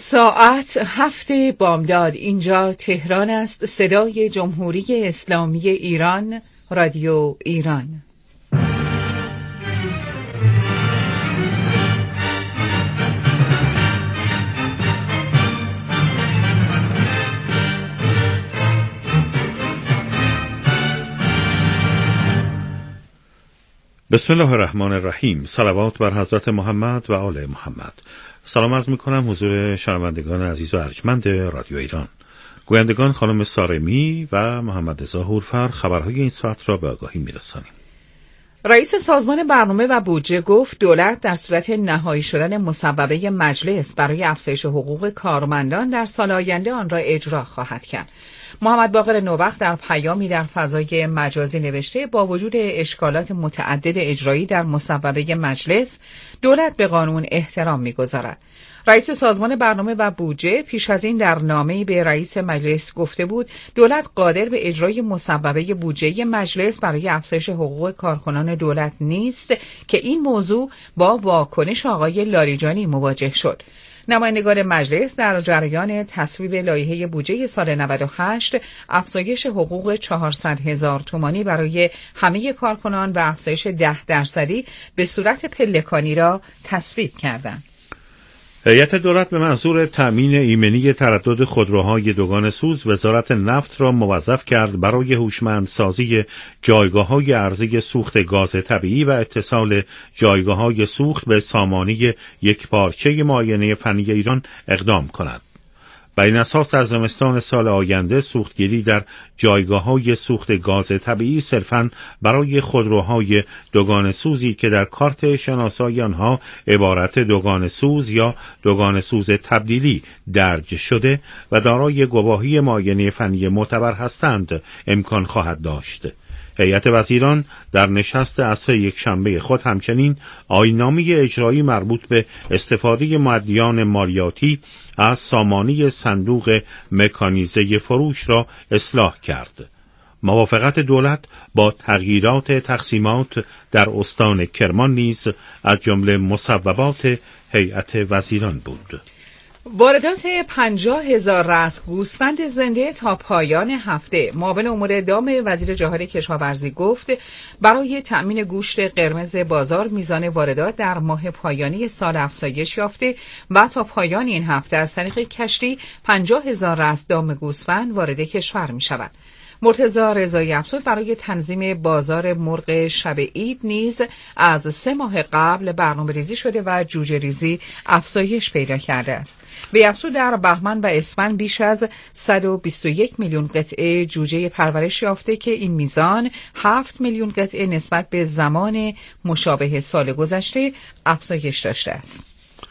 ساعت 7 بامداد. اینجا تهران است. صدای جمهوری اسلامی ایران، رادیو ایران. بسم الله الرحمن الرحیم. صلوات بر حضرت محمد و آل محمد. سلام عرض می‌کنم حضور شنوندگان عزیز و ارجمند رادیو ایران. گویندگان خانم سارمی و محمد رضا هورفر خبرهای این ساعت را به آگاهی می‌رسانیم. رئیس سازمان برنامه و بودجه گفت دولت در صورت نهایی شدن مصوبه مجلس برای افزایش حقوق کارمندان در سال آینده آن را اجرا خواهد کرد. محمد باقر نوبخت در پیامی در فضای مجازی نوشته با وجود اشکالات متعدد اجرایی در مصوبه مجلس، دولت به قانون احترام می‌گذارد. رئیس سازمان برنامه و بودجه پیش از این در نامه‌ای به رئیس مجلس گفته بود دولت قادر به اجرای مصوبه بودجه مجلس برای افزایش حقوق کارکنان دولت نیست که این موضوع با واکنش آقای لاریجانی مواجه شد. نمایندگان مجلس در جریان تصویب لایحه بودجه سال 98 افزایش حقوق 400,000 تومانی برای همه کارکنان و افزایش 10% به صورت پلکانی را تصویب کردند. هیئت دولت به منظور تأمین ایمنی تردد خودروهای دوگان سوز وزارت نفت را موظف کرد برای هوشمندسازی جایگاه‌های ارزی سوخت گاز طبیعی و اتصال جایگاه‌های سوخت به سامانه یکپارچه معاینه فنی ایران اقدام کند. بر این اساس از زمستان سال آینده سوختگیری در جایگاه‌های سوخت گاز طبیعی صرفاً برای خودروهای دوگان سوزی که در کارت شناسایی آنها عبارت دوگان سوز یا دوگان سوز تبدیلی درج شده و دارای گواهی معاینه فنی معتبر هستند امکان خواهد داشت. هیئت وزیران در نشست عصر یکشنبه خود همچنین آیین‌نامه اجرایی مربوط به استفاده مؤدیان مالیاتی از سامانه صندوق مکانیزه فروش را اصلاح کرد. موافقت دولت با تغییرات تقسیمات در استان کرمان نیز از جمله مصوبات هیئت وزیران بود. واردات 50,000 رأس گوسفند زنده تا پایان هفته. معاون امور دام وزیر جهاد کشاورزی گفت برای تأمین گوشت قرمز بازار میزان واردات در ماه پایانی سال افزایش یافته و تا پایان این هفته از طریق کشتی 50,000 رأس دام گوسفند وارد کشور می شود. مرتضی رضایی افزود برای تنظیم بازار مرغ شب عید نیز از 3 ماه قبل برنامه‌ریزی شده و جوجه ریزی افزایش پیدا کرده است. وی افزود در بهمن و اسفند بیش از 121 میلیون قطعه جوجه پرورش یافته که این میزان 7 میلیون قطعه نسبت به زمان مشابه سال گذشته افزایش داشته است.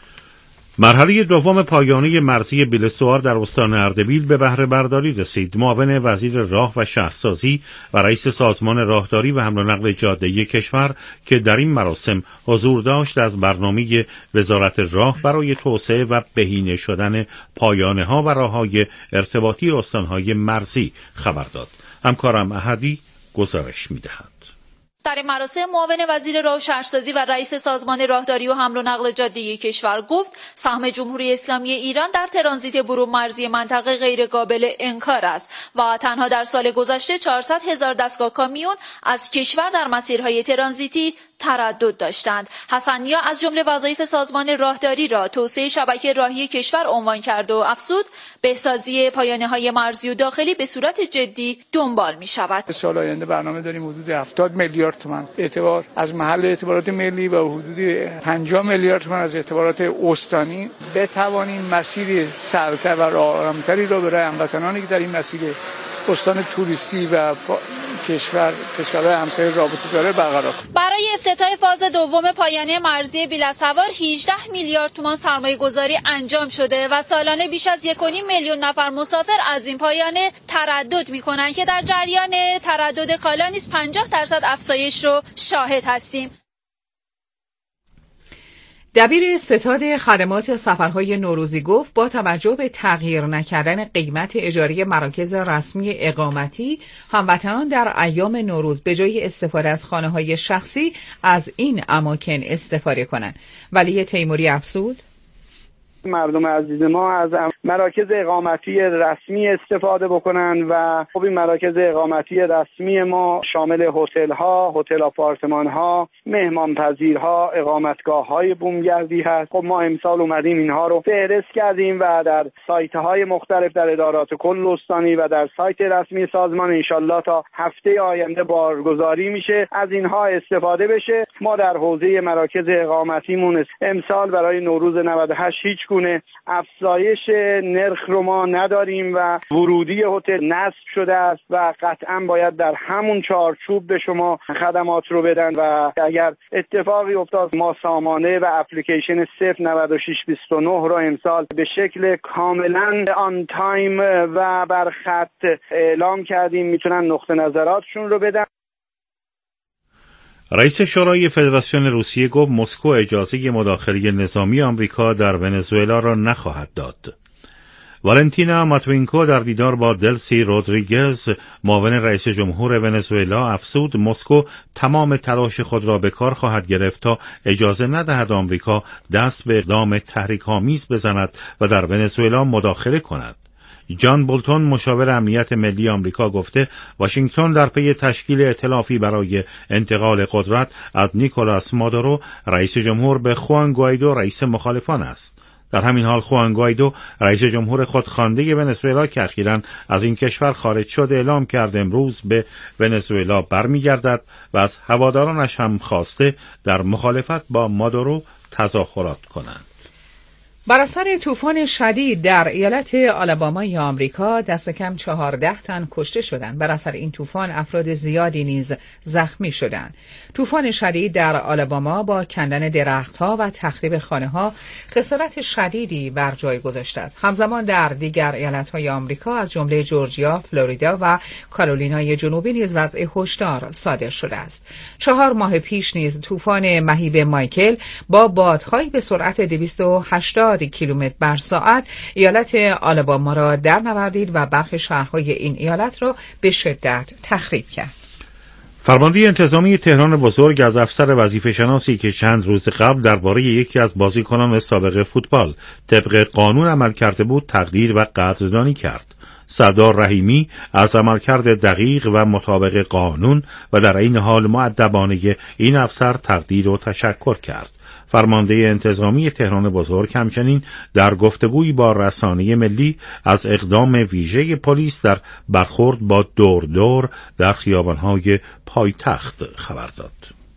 مرحله دوم پایانی مرزی بیلسوار در استان اردبیل به بهره برداری رسید. معاون وزیر راه و شهرسازی و رئیس سازمان راهداری و حمل و نقل جاده‌ای کشور که در این مراسم حضور داشت از برنامه وزارت راه برای توسعه و بهینه شدن پایانه‌ها و راه‌های ارتباطی استان‌های مرزی خبر داد. همکارم احدی گزارش می‌دهد. در این مراسم معاون وزیر راه و شهرسازی و رئیس سازمان راهداری و حمل و نقل جاده‌ای کشور گفت سهم جمهوری اسلامی ایران در ترانزیت برون مرزی منطقه غیر قابل انکار است و تنها در سال گذشته 400,000 دستگاه کامیون از کشور در مسیرهای ترانزیتی تردد داشتند. حسن نیا از جمله وظایف سازمان راهداری را توسعه شبکه راهی کشور عنوان کرد و افزود بهسازی پایانه‌های مرزی و داخلی به صورت جدی دنبال می‌شود. سال آینده برنامه داریم حدود 70 میلیارد تومان اعتبار از محل اعتبارات ملی و حدود 50 میلیارد تومان از اعتبارات استانی بتوانیم مسیر سرتر و آرامتری را برای هموطنانی که در این مسیر استان توریستی و کشورهای همسایه رابطه داره برقرار کنیم. برای افتتاح فاز دوم پایانه مرزی بیلسوار 18 میلیارد تومان سرمایه گذاری انجام شده و سالانه بیش از 1.5 میلیون نفر مسافر از این پایانه تردد میکنن که در جریان تردد کالا نیز 50% افزایش رو شاهد هستیم. دبیر ستاد خدمات سفرهای نوروزی گفت با توجه به تغییر نکردن قیمت اجاره مراکز رسمی اقامتی، هموطنان در ایام نوروز به جای استفاده از خانه‌های شخصی از این اماکن استفاده کنند. ولی تیموری افزود مردم عزیز ما از مراکز اقامتی رسمی استفاده بکنن و خب این مراکز اقامتی رسمی ما شامل هتل‌ها، هتل آپارتمان‌ها، مهمانپذیرها، اقامتگاه‌های بومگردی هست. خب ما امسال اومدیم اینها رو فهرست کردیم و در سایت‌های مختلف در ادارات کل استانی و در سایت رسمی سازمان انشالله تا هفته آینده بارگذاری میشه، از اینها استفاده بشه. ما در حوزه مراکز اقامتیمون امسال برای نوروز 98 هیچ گونه افزایش نرخ رو ما نداریم و ورودی هتل نصب شده است و قطعا باید در همون چارچوب به شما خدمات رو بدن و اگر اتفاقی افتاد ما سامانه و اپلیکیشن 09629 رو امسال به شکل کاملا آن تایم و بر خط اعلام کردیم، میتونن نقطه نظراتشون رو بدن. رئیس شورای فدراسیون روسیه گفت مسکو اجازه مداخله نظامی آمریکا در ونزوئلا را نخواهد داد. والنتینا ماتوینکو در دیدار با دلسی رودریگز معاون رئیس جمهور ونزوئلا افزود مسکو تمام تلاش خود را به کار خواهد گرفت تا اجازه ندهد آمریکا دست به اقدام تحریک‌آمیز بزند و در ونزوئلا مداخله کند. جان بولتون مشاور امنیت ملی آمریکا گفته واشنگتن در پی تشکیل ائتلافی برای انتقال قدرت از نیکولاس مادورو رئیس جمهور به خوان گوایدو رئیس مخالفان است. در همین حال خوان گوایدو رئیس جمهور خودخوانده ونزوئلا که اخیراً از این کشور خارج شد اعلام کرد امروز به ونزوئلا برمیگردد و از هوادارانش هم خواسته در مخالفت با مادورو تظاهرات کنند. بر اثر طوفان شدید در ایالت آلابامای آمریکا دست کم 14 تن کشته شدند. بر اثر این طوفان افراد زیادی نیز زخمی شدند. طوفان شدید در آلاباما با کندن درختها و تخریب خانه‌ها خسارت شدیدی بر جای گذاشته است. همزمان در دیگر ایالت‌های آمریکا از جمله جورجیا، فلوریدا و کارولینای جنوبی نیز وضع هشدار صادر شده است. 4 ماه پیش نیز طوفان مهیب مایکل با بادهایی به سرعت 280 کیلومتر بر ساعت ایالت آلاباما را در نوردید و برخی شهرهای این ایالت را به شدت تخریب کرد. فرمانده انتظامی تهران بزرگ از افسر وظیفه شناسی که چند روز قبل درباره یکی از بازیکنان سابق فوتبال طبق قانون عمل کرده بود تقدیر و قدردانی کرد. سردار رحیمی از عملکرد دقیق و مطابق قانون و در این حال مؤدبانه این افسر تقدیر و تشکر کرد. فرمانده انتظامی تهران بزرگ همچنین در گفتگویی با رسانه ملی از اقدام ویژه پلیس در برخورد با دور در خیابان‌های پایتخت خبر داد.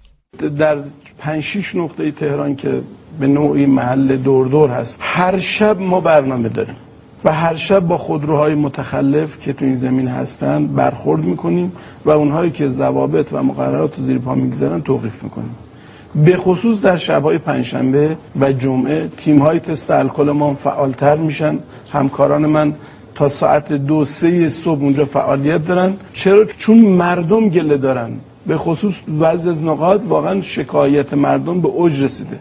در 5-6 نقطه تهران که به نوعی محل دور هست هر شب ما برنامه داریم و هر شب با خودروهای متخلف که تو این زمین هستن برخورد میکنیم و اونهایی که ضوابط و مقررات رو زیر پا میگذارن توقیف میکنیم. به خصوص در شب‌های پنجشنبه و جمعه تیم‌های تست الکل ما فعالتر میشن. همکاران من تا ساعت 2-3 صبح اونجا فعالیت دارن. چرا؟ چون مردم گله دارن. به خصوص بعضی از نقاط واقعا شکایت مردم به اوج رسیده.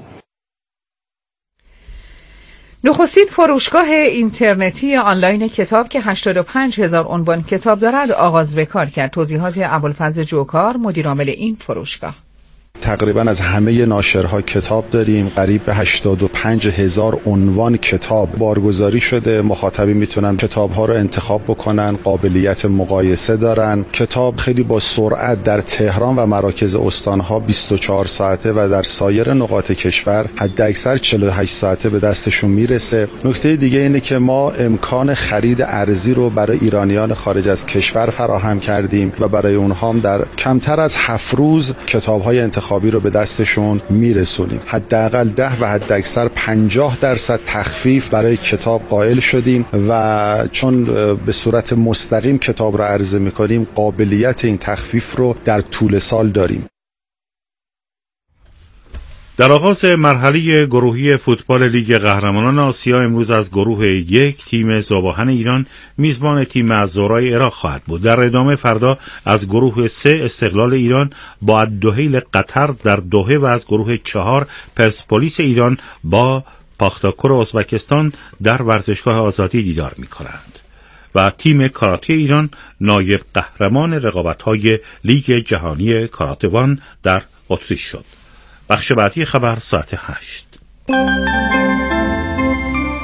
نخستین فروشگاه اینترنتی آنلاین کتاب که 85,000 عنوان کتاب دارد آغاز به کار کرد. توضیحات ابوالفضل جوکار مدیر عامل این فروشگاه. تقریبا از همه ناشرها کتاب داریم. قریب به 85,000 عنوان کتاب بارگذاری شده. مخاطبین میتونن کتاب‌ها رو انتخاب بکنن، قابلیت مقایسه دارن. کتاب خیلی با سرعت در تهران و مراکز استان‌ها 24 ساعته و در سایر نقاط کشور حداکثر 48 ساعته به دستشون میرسه. نکته دیگه اینه که ما امکان خرید ارزی رو برای ایرانیان خارج از کشور فراهم کردیم و برای اونها هم در کمتر از 7 روز کتاب‌های انتخابی رو به دستشون میرسونیم. حداقل 10 و حداکثر 50% تخفیف برای کتاب قائل شدیم و چون به صورت مستقیم کتاب رو عرضه میکنیم قابلیت این تخفیف رو در طول سال داریم. در آغاز مرحله گروهی فوتبال لیگ قهرمانان آسیا امروز از گروه 1 تیم ذوب‌آهن ایران میزبان تیم الزهرای عراق خواهد بود. در ادامه فردا از گروه 3 استقلال ایران با الدحیل قطر در دوحه و از گروه 4 پرسپولیس ایران با پاختاکور ازبکستان در ورزشگاه آزادی دیدار می‌کنند. و تیم کاراته ایران نایب قهرمان رقابت‌های لیگ جهانی کاراته‌وان در اتریش شد. بخش بعدی خبر ساعت 8.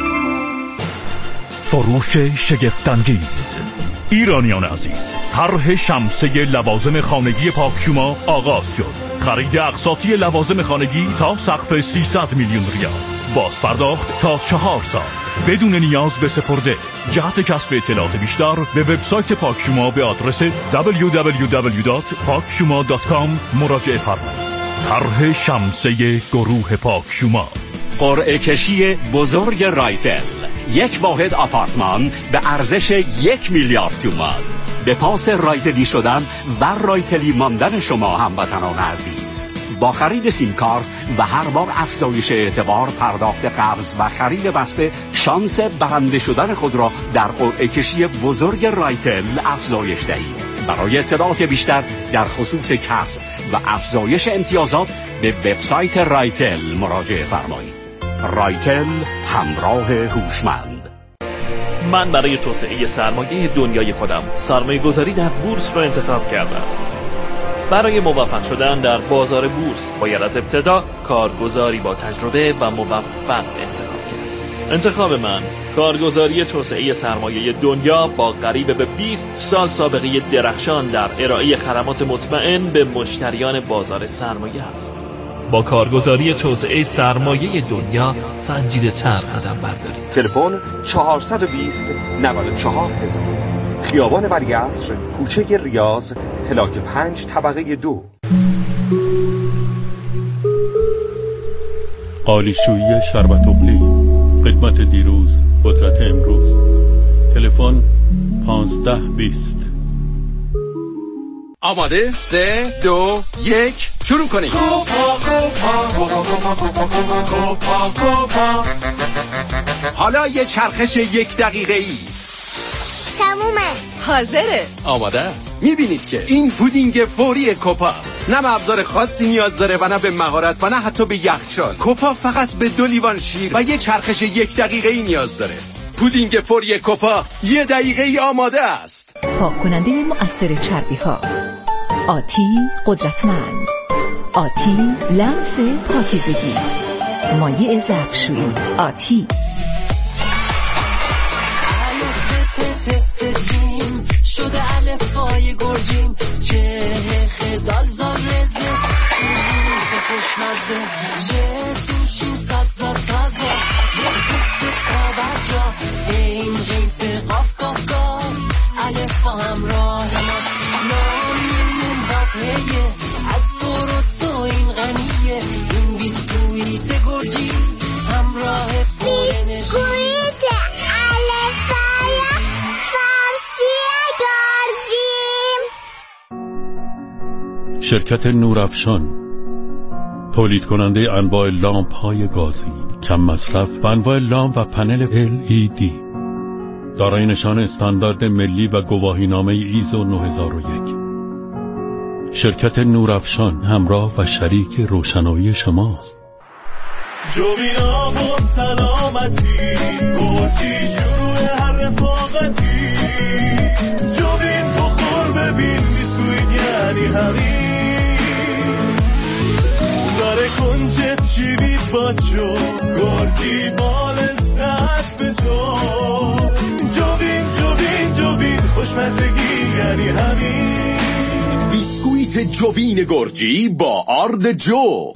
فروش شگفت‌انگیز. ایرانیان عزیز، طرح شمسه لوازم خانگی پاکشوما آغاز شد. خرید اقساطی لوازم خانگی تا سقف 300 میلیون ریال، باز پرداخت تا 4 سال بدون نیاز به سپرده. جهت کسب اطلاعات بیشتر به وبسایت پاکشوما به آدرس www.pakshuma.com مراجعه فرمایید. طرح شمسه گروه پاکشوما. قرعه کشی بزرگ رایتل، یک واحد آپارتمان به ارزش 1 میلیارد تومان. به پاس رایتلی شدن و رایتلی ماندن شما هموطنان عزیز، با خرید سیم کارت و هر بار افزایش اعتبار، پرداخت قرض و خرید بسته، شانس برنده شدن خود را در قرعه کشی بزرگ رایتل افزایش دهید. برای اطلاعات بیشتر در خصوص کسب و افزایش امتیازات به وبسایت رایتل مراجعه فرمایید. رایتل، همراه هوشمند. من برای توسعه سرمایه دنیای خودم سرمایه گذاری در بورس را انتخاب کردم. برای موفق شدن در بازار بورس باید از ابتدا کارگزاری با تجربه و موفق انتخاب کرد. انتخاب من کارگزاری توسعه سرمایه دنیا با قریب به 20 سال سابقه درخشان در ارائه خدمات مطمئن به مشتریان بازار سرمایه است. با کارگزاری توسعه سرمایه دنیا سنجیده‌تر قدم بردارید. تلفن 420 94000، خیابان ولیعصر، کوچه ریاض، پلاک 5 طبقه 2. قالیشویی شربت اغلی، خدمت دیروز، قدرت امروز. تلفن 1520. آماده؟ 3 2 1 شروع کنید. حالا یه چرخش 1 دقیقه‌ای. تمومه. حاضره. آماده است. میبینید که این پودینگ فوری کوپاست. نه ابزار خاصی نیاز داره و نه به مهارت و نه حتی به یخچال. کوپا فقط به 2 لیوان شیر و یه چرخش 1 دقیقه‌ای نیاز داره. پودینگ فوری کوپا 1 دقیقه‌ای آماده است. پاک کننده مؤثر چربی ها. آتی قدرتمند. آتی لمس پاکیزگی. مایع ظرفشویی. آتی. شده الفای گرجین، چه خدال زاره خوشمزه، چه دوشین سبزا تازه، آبرجا این غیب قاف قاف قاف، الفا همراه ما نامون واقعیه، از تو این غنیه، این بیسکویت گرجی همراه پولنشی. شرکت نورافشان، تولید کننده انواع لامپ های گازی کم مصرف و انواع لامپ و پنل LED، دارای نشان استاندارد ملی و گواهینامه ایزو 9001. شرکت نورافشان همراه و شریک روشنایی شماست. جوینا بود سلامتی، گرچی شروع هر رفاقتی، جوین بخور ببین بیسکویت یعنی همین، داره کنجت شیوید با جو، گرچی بال ساعت به جو، جوین خوشمزگی یعنی همین، بیسکویت جوین گرجی با آرد جو.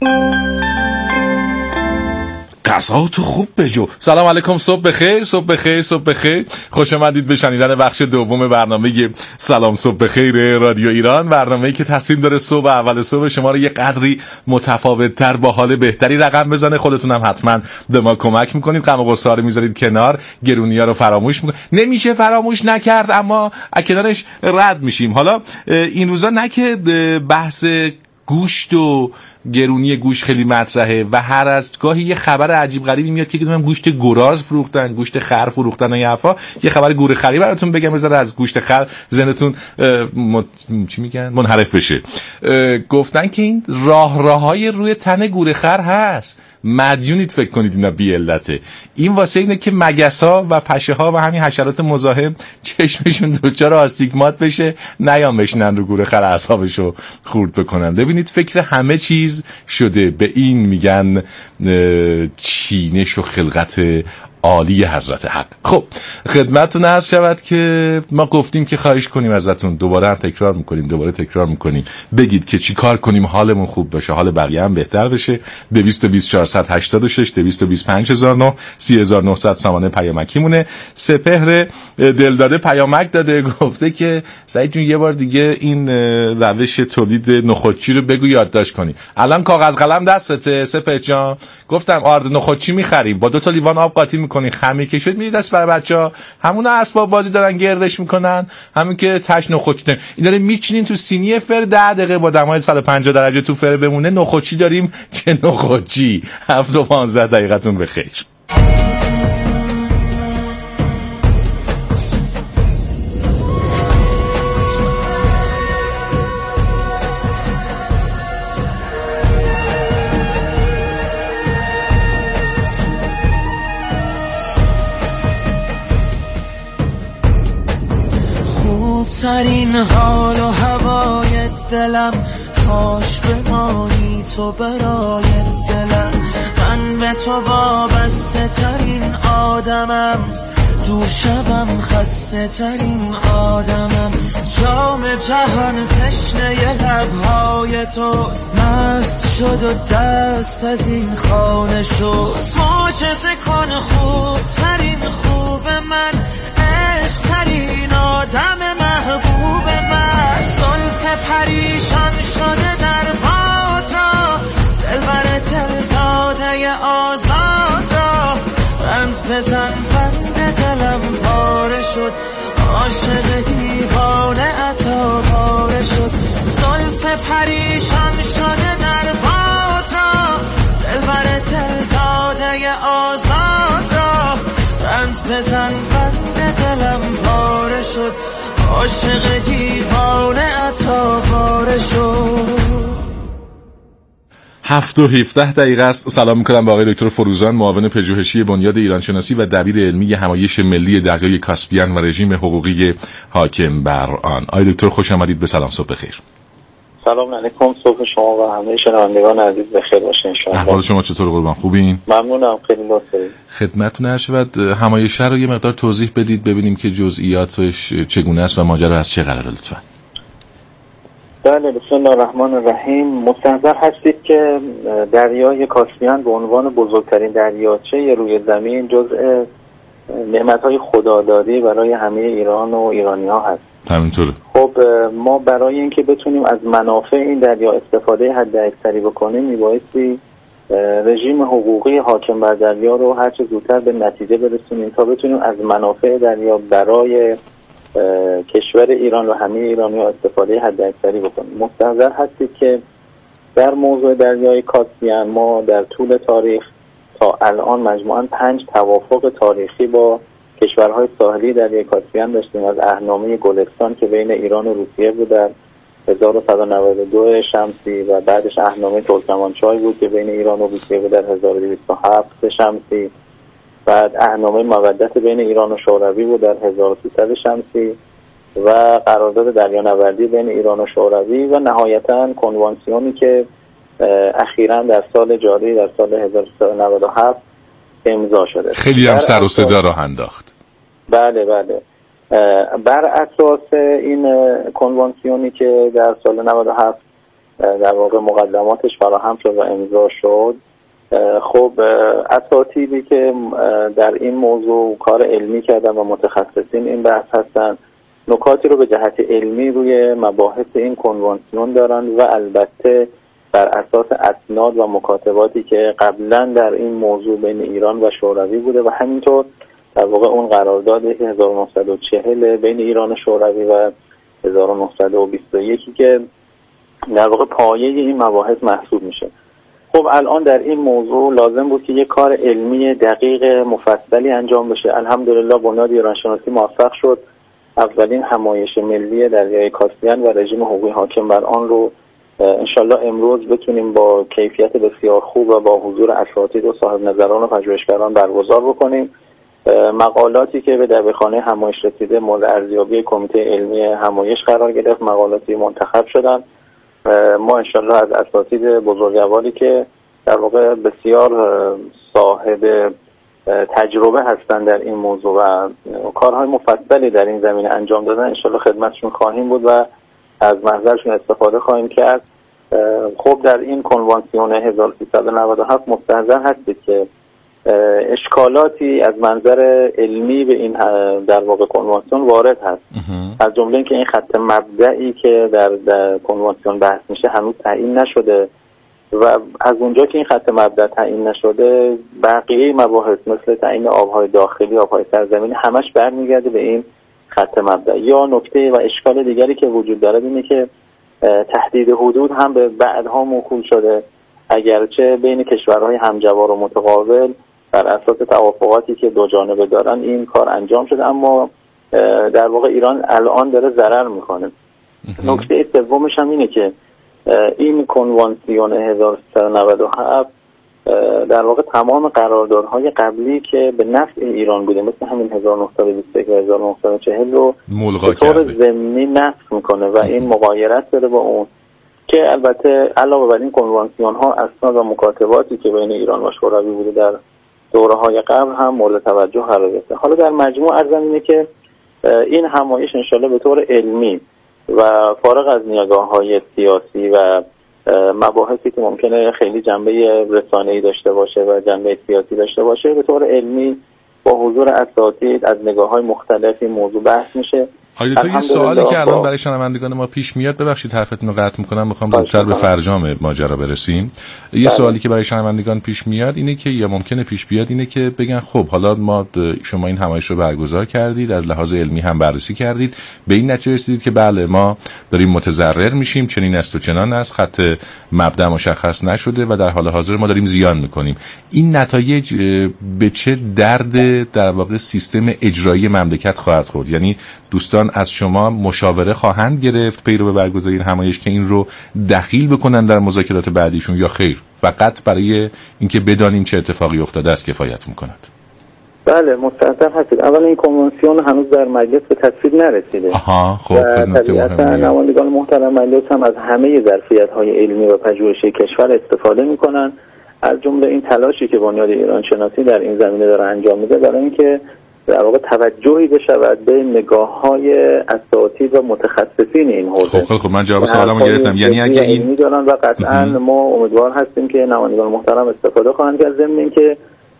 غذات خوب بجو. سلام علیکم، صبح بخیر. خوش آمدید به شنیدن بخش دوم برنامه سلام صبح بخیر رادیو ایران، برنامه‌ای که تصمیم داره صبح اول صبح شما رو یه قدری متفاوت‌تر با حال بهتری رقم بزنه. خودتون هم حتما به ما کمک می‌کنید، غم و غصه رو می‌ذارید کنار، گرونی‌ها رو فراموش می‌کنید. نمیشه فراموش نکرد، اما از کنارش رد میشیم. حالا این روزا نه که بحث گوشت و گرونی گوشت خیلی مطرحه و هر از گاهی یه خبر عجیب غریبی میاد که میگم گوشت گراز فروختن، گوشت خر فروختن و یه حرفا. یه خبر گوره خری براتون بگم بذاره از گوشت خر ذهنتون چی میگن منحرف بشه. گفتن که این راههای روی تن گوره خر هست، مدیونید فکر کنید اینا بی علته. این واسه اینه که مگس‌ها و پشه‌ها و همین حشرات مزاحم چشمشون دچار آستیگمات بشه، نیام بشینن رو گوره خر اعصابشو خورد بکنن. ببینید فکر همه چیز شده به این میگن چینش و خلقت عالی حضرت حق. خب خدمتتون عرض شود که ما گفتیم که خواهش کنیم ازتون، دوباره هم تکرار میکنیم بگید که چی کار کنیم حالمون خوب بشه، حال بقیه هم بهتر بشه. 220486 225009 3900 سامانه پیامکی مونه. سپهر دلداده پیامک داده، گفته که سعید جون یه بار دیگه این روش تولید نخودچی رو بگو یادداشت کنی. الان کاغذ قلم دستته سپهر جان؟ گفتم آرد نخودچی میخریم، با 2 تا لیوان آب قاطی میکنی، خمی که شد میدی دست برای بچه‌ها، همون اسباب بازی دارن گردش میکنن، همین که تاش نخودچی این داره میچینین تو سینی فر 10 دقیقه با دمای 150 درجه تو فر بمونه. نخودچی داریم چه نخودچی. 7 و 15 دقیقتون بخیر. خوبترین حال و هوای دلم، کاش بمانی تو برای دلم. من به تو وابسته ترین آدمم، دو شبم خسته ترین آدمم. جام جهان تشنه لبهای توست، مست شد و دست از این خانه شد. معجزه کن خوبترین خوب من، عشق ترین آدم محبوب من. زلف پریشان شده در باد را، دلبر دل داده آزاد را. رمز بزن بند دلم پاره شد، عاشق دیوانه عطا پاره شد. زلف پریشان شده در باد را، دلبر دل داده آزاد را. رمز بزن بند دلم پاره شد، عاشق دیوانه عطا پاره شد. 7 و 17 دقیقه است. سلام میکنم با آقای دکتر فروزان، معاون پژوهشی بنیاد ایرانشناسی و دبیر علمی همایش ملی دریای کاسپیان و رژیم حقوقی حاکم بر آن. آقای دکتر خوش آمدید، به سلام، صبح بخیر. سلام علیکم، صبح شما و همه شنوندگان عزیز بخیر باشه ان شاء الله. احوال شما چطور قربان، خوبین؟ ممنونم، خیلی لطفی. خدمتتون عرض شود همایش رو یه مقدار توضیح بدید ببینیم که جزئیاتش چگونه است و ماجرا از چه قراره لطفاً. بله، بسم الله الرحمن الرحیم. مستحضر هستید که دریای کاسپیان به عنوان بزرگترین دریاچه روی زمین جزء نعمت‌های خدادادی برای همه ایران و ایرانی‌ها هست. همینطوره. خب ما برای اینکه بتونیم از منافع این دریا استفاده حداکثری بکنیم میبایستی رژیم حقوقی حاکم بر دریا رو هر چه زودتر به نتیجه برسونیم تا بتونیم از منافع دریا برای کشور ایران و همه ایرانی‌ها استفاده حداکثری بکنیم. مستحضر هستید که در موضوع دریای کاسپیان ما در طول تاریخ تا الان مجموعاً 5 توافق تاریخی با کشورهای ساحلی دریای کاسپیان داشتیم. از اهنامه گلستان که بین ایران و روسیه بود در 1192 شمسی و بعدش اهنامه ترکمانچای بود که بین ایران و روسیه بود در 1207 شمسی. بعد اهنامه مودت بین ایران و شوروی بود در 1300 شمسی و قرارداد دریانوردی بین ایران و شوروی و نهایتاً کنوانسیونی که اخیراً در سال جاری در سال 1397 امضا شده. خیلی هم سر و صدا راه انداخت. بله بله. بر اساس این کنوانسیونی که در سال 97 در واقع مقدماتش فراهم شد و امضا شد، خب اساتیدی که در این موضوع کار علمی کردن و متخصصین این بحث هستن نکاتی رو به جهت علمی روی مباحث این کنوانسیون دارن و البته بر اساس اسناد و مکاتباتی که قبلا در این موضوع بین ایران و شوروی بوده و همینطور در واقع اون قرارداد 1940 بین ایران و شوروی و 1921 که در واقع پایه این مباحث محسوب میشه. خب الان در این موضوع لازم بود که یک کار علمی دقیق مفصلی انجام بشه. الحمدلله بنیاد ایرانشناسی موفق شد اولین همایش ملی دریای کاسپیان و رژیم حقوقی حاکم بر آن رو انشالله امروز بتونیم با کیفیت بسیار خوب و با حضور اساتید و صاحب نظران و پژوهشگران برگزار بکنیم. مقالاتی که به دبیرخانه همایش رسیده مورد ارزیابی کمیته علمی همایش قرار گرفت، مقالاتی منتخب شدن. ما انشالله از اساتید بزرگواری که در واقع بسیار صاحب تجربه هستن در این موضوع و کارهای مفصلی در این زمینه انجام دادن. انشالله خدمتشون خواهیم بود و از محضرشون استفاده خواهیم کرد. خب در این کنوانسیون 1397 مستحضر هستید که اشکالاتی از منظر علمی به این در واقع کنوانسیون وارد هست، از جمله اینکه این خط مبدئی که در کنوانسیون بحث میشه هنوز تعیین نشده و از اونجا که این خط مبدأ تعیین نشده بقیه مباحث مثل تعیین آبهای داخلی، آبهای سرزمینی همش برمیگرده به این خط مبدأ. یا نکته و اشکال دیگری که وجود داره اینه که تهدید حدود هم به بعدها موکول شده، اگرچه بین کشورهای همجوار و متقابل بر اساس توافقاتی که دو جانبه دارن این کار انجام شده، اما در واقع ایران الان داره ضرر میکنه. نکته سومش هم اینه که این کنوانسیون 1397 در واقع تمام قراردادهای قبلی که به نفع ایران بوده مثل همین 1921 و 1940 رو به طور ضمنی نسخ میکنه و این مغایرت داره با اون، که البته علاوه بر این کنوانسیون ها اسناد و مکاتباتی که بین ایران و شوروی بوده در دوره های قبل هم مورد توجه قرار گرفته. حالا در مجموع ارزم اینه که این همایش انشالله به طور علمی و فارغ از نیاگاه‌های سیاسی و مباحثی که ممکنه خیلی جنبه رسانه‌ای داشته باشه و جنبه سیاسی داشته باشه، به طور علمی با حضور اساتید از نگاه‌های مختلفی موضوع بحث میشه. آیا تو یه سوالی که الان برای شنوندگان ما پیش میاد، ببخشید حرفتون رو قطع میکنم، میخوام زودتر به فرجام ماجرا برسیم. یه سوالی که برای شنوندگان پیش میاد اینه که یا ممکنه پیش بیاد اینه که بگن خب حالا ما شما این همایش رو برگزار کردید، از لحاظ علمی هم بررسی کردید، به این نتیجه رسیدید که بله ما داریم متضرر میشیم، چنین است و چنان است، خط مبدأ مشخص نشده و در حال حاضر ما داریم زیان میکنیم. این نتایج به چه درد در واقع سیستم اجرایی مملکت خواهد خورد؟ یعنی دوستان از شما مشاوره خواهند گرفت پیرو به برگزاری این همایش که این رو دخیل بکنن در مذاکرات بعدیشون، یا خیر فقط برای اینکه بدانیم چه اتفاقی افتاده است کفایت میکند؟ بله مستحضر هستید. اول این کنوانسیون هنوز در مجلس به تصویب نرسیده. خب طبیعتا نمایندگان محترم مجلس هم از همه ظرفیت‌های علمی و پژوهشی کشور استفاده میکنن، از جمله این تلاشی که بنیاد ایران شناسی در این زمینه داره انجام میده برای اینکه در واقع توجهی بشود به نگاه‌های اساتید و متخصصین این حوزه. خب من جواب سوالمو گرفتم. یعنی اگه این می‌دونن و قطعاً ما امیدوار هستیم که نمایندگان محترم استفاده خواهند کرد، ضمن اینکه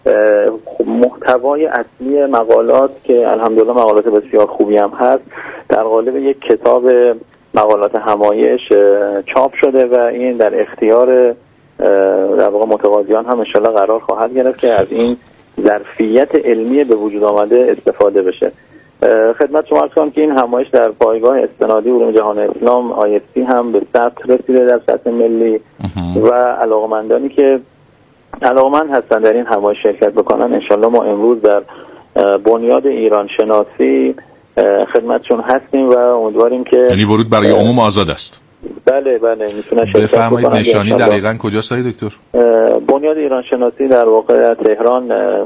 محتوای اصلی مقالات که الحمدلله مقالات بسیار خوبی هم هست در قالب یک کتاب مقالات همایش چاپ شده و این در اختیار در واقع متقاضیان هم انشالله قرار خواهد گرفت که از این ظرفیت علمی به وجود آمده استفاده بشه. خدمت شما عرض کنم که این همایش در پایگاه استنادی علوم جهان اسلام IFC هم به ثبت رسیده در سطح ملی و علاقمندانی که علاقمند هستن در این همایش شرکت بکنن انشالله ما امروز در بنیاد ایران شناسی خدمتشون هستیم و امیدواریم که یعنی ورود برای عموم آزاد است. بله میتونه شرکت بفرمایید. نشانی دقیقاً کجاست آقای دکتر؟ بنیاد ایران شناسی در واقع تهران،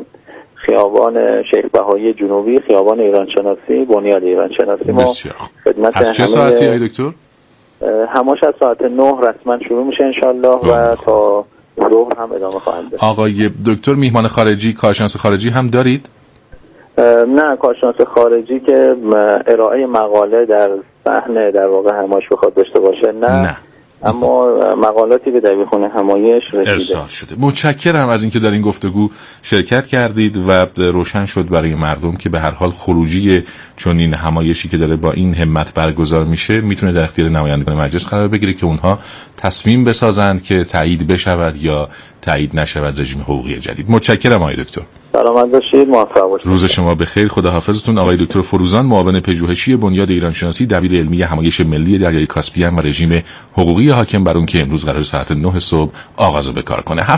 خیابان شیخ بهایی جنوبی، خیابان ایران شناسی، بنیاد ایران شناسی. ما خدمت از چه ساعتی آقای دکتر؟ هماش از ساعت 9 رسما شروع میشه انشالله و تا ظهر هم ادامه خواهد داشت. آقای دکتر میهمان خارجی، کارشناس خارجی هم دارید؟ نه، کارشناس خارجی که ارائه مقاله در صحنه در واقع همایش بخواد داشته باشه نه. اما مقالاتی به دبیرخونه همایش رسیده ارسال شده. متشکرم از اینکه در این گفتگو شرکت کردید و روشن شد برای مردم که به هر حال خروجی چون این همایشی که داره با این همت برگزار میشه میتونه در اختیار نمایندگان مجلس قرار بگیره که اونها تصمیم بسازند که تایید بشود یا تایید نشود رژیم حقوقی جدید. متشکرم آقای دکتر. سلامت باشید، موفق باشید. روز شما بخیر، خداحافظتون. آقای دکتر فروزان، معاون پژوهشی بنیاد ایران شناسی، دبیر علمی همایش ملی دریای کاسپیان و رژیم حقوقی حاکم بر اون که امروز قرار ساعت 9 صبح آغاز به کار کنه.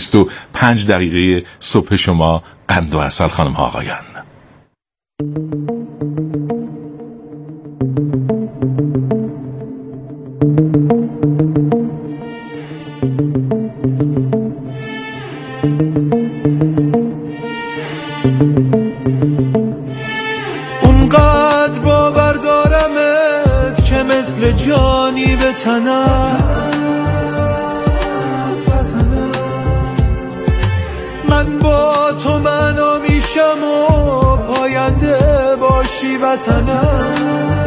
7:25 صبح شما قند و عسل خانم ها آقایان. اونقدر باور دارمت که مثل جانی به تنم، من من با تو معنا میشم و پاینده باشی وطنم.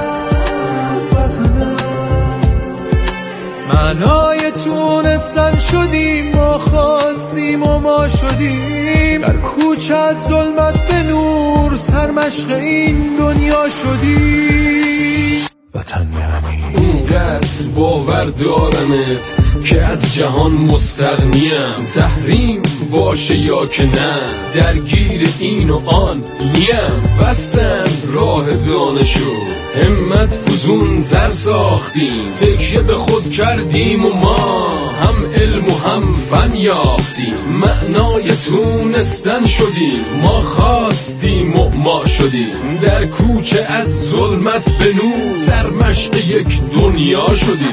معنای تونستن شدیم، ما خواستیم و ما شدیم، در کوچه از ظلمت به نور سرمشق این دنیا شدیم. وطن یعنی اونقدر باور دارمت که از جهان مستغنیم، تحریم باشه یا که نه درگیر این و آن نیم. بستن راه دانشو همت فزون تر ساختیم، تکیه به خود کردیم و ما هم علم و هم فن یافتیم. معنای تونستن شدیم، ما خواستیم و ما شدیم، در کوچه از ظلمت به نور سرمشق یک دنیا شدیم.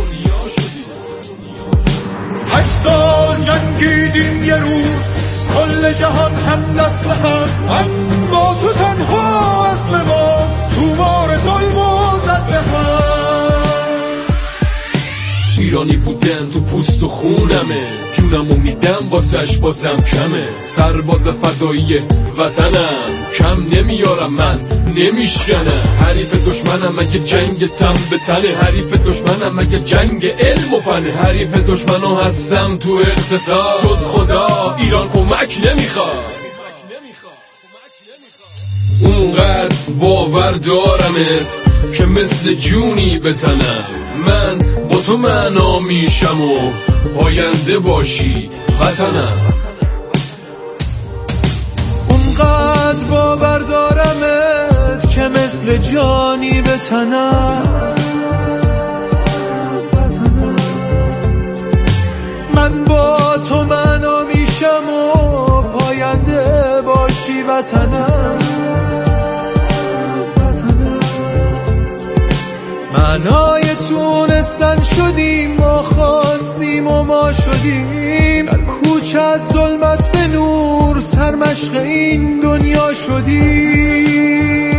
8 سال جنگیدیم یه روز، کل جهان هم دست به هم با تو تنها اصل ما تو مار ظلم و زد به هم. ایرانی بودن تو پوست و خونمه، جونمو میدم واسش بازم کمه. سرباز فدایی وطنم، کم نمیارم من نمیشکنم. حریف دشمنم اگه جنگ تن به تنه، حریف دشمنم اگه جنگ علم و فنه. حریف دشمنم هستم تو اقتصاد، جز خدا ایران کمک نمیخواد. اونقدر باور دارمت که مثل جونی بتنم، من با تو معنا میشم و پاینده باشی وطنم. اونقدر باور دارمت که مثل جانی بتنم، من با تو معنا میشم و پاینده باشی وطنم. معنای تونستن شدیم، ما خواستیم و ما شدیم، در کوچه از ظلمت به نور سرمشق این دنیا شدیم.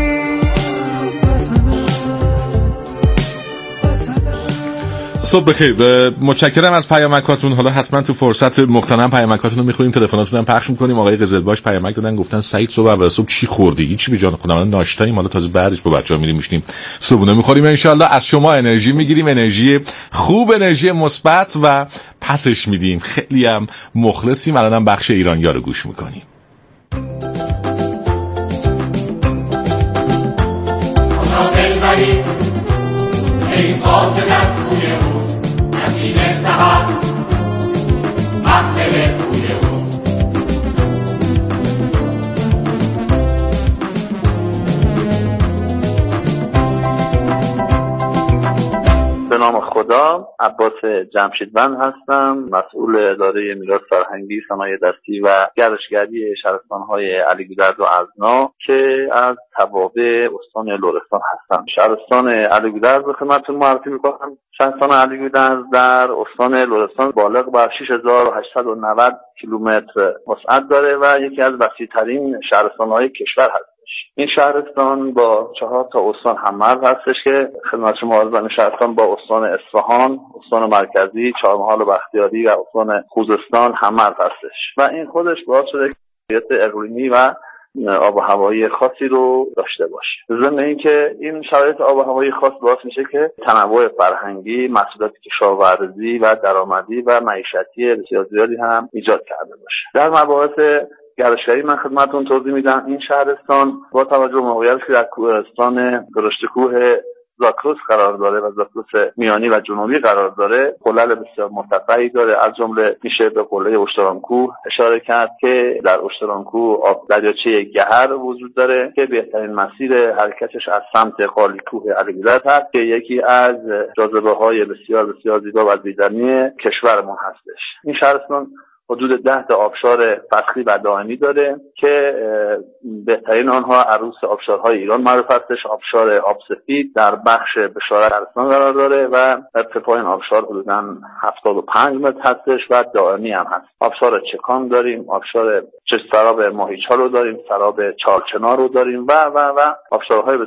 صبح بخیر. متشکرم از پیامکاتون. حالا حتما تو فرصت مغتنم پیامکاتون رو می‌خونیم، تلفناتون هم پخش می‌کنیم. آقای قزلباش پیامک دادن، گفتن سعید صبح اول صبح چی خوردی؟ هیچی به جان خودم، ناشتاییم. حالا تازه بعدش با بچه‌ها میریم میشینیم صبحونه می‌خوریم. ان شاءالله از شما انرژی می‌گیریم، انرژی خوب، انرژی مثبت و پسش میدیم. خیلی هم مخلصیم. الانم بخش ایرانیا رو گوش می‌کنیم. ای قاصد از کوی روز، نسیم سحر محفل کوی روز. به نام خدا، عباس جمشیدوند هستم، مسئول اداره میراث فرهنگی، صنایع دستی و گردشگری شهرستان‌های علیگودرز و ازنا که از توابع استان لرستان هستم. شهرستان علیگودرز رو خدمتتون معرفی می‌کنم. شهرستان علیگودرز در استان لرستان بالغ بر 6890 کیلومتر وسعت داره و یکی از وسیع‌ترین شهرستان‌های کشور هست. این شهرستان با 4 تا استان هم‌مرز هستش که خدمت شما عرض کنم. شهرستان با استان اصفهان، استان مرکزی، چهارمحال و بختیاری و استان خوزستان هم‌مرز هستش و این خودش باعث شده که اقلیمی و آب و هوایی خاصی رو داشته باشه. ضمن اینکه این شرایط آب و هوایی خاص باعث میشه که تنوع فرهنگی، محصولات کشاورزی و درآمدی و معیشتی بسیار زیادی هم ایجاد کرده باشه. در مباحث گردشگری من خدمتتون توضیح میدم. این شهرستان با توجه به موقعیتش که در کوهستان درشت کوه زاگرس قرار داره و زاگرس میانی و جنوبی قرار داره، قلل بسیار مرتفعی داره. از جمله میشه به قله اشترانکوه اشاره کرد که در اشترانکوه آب دریاچه گهر وجود داره که بهترین مسیر حرکتش از سمت قالیکوه علیگودرز هست که یکی از جاذبه‌های بسیار بسیار زیبا و دیدنی کشورمون هستش. این شهرستان حدود 10 تا آبشار فصلی و دائمی داره که بهترین آنها عروس آبشارهای ایران معروف هستش. آبشار آب سفید در بخش بشارت شهرستان قرار داره و ارتفاع این آبشار حدوداً 75 متر هستش و دائمی هم هست. آبشار چکان داریم، آبشار سراب ماهیچا رو داریم، سراب چالچنا رو داریم و آبشارهای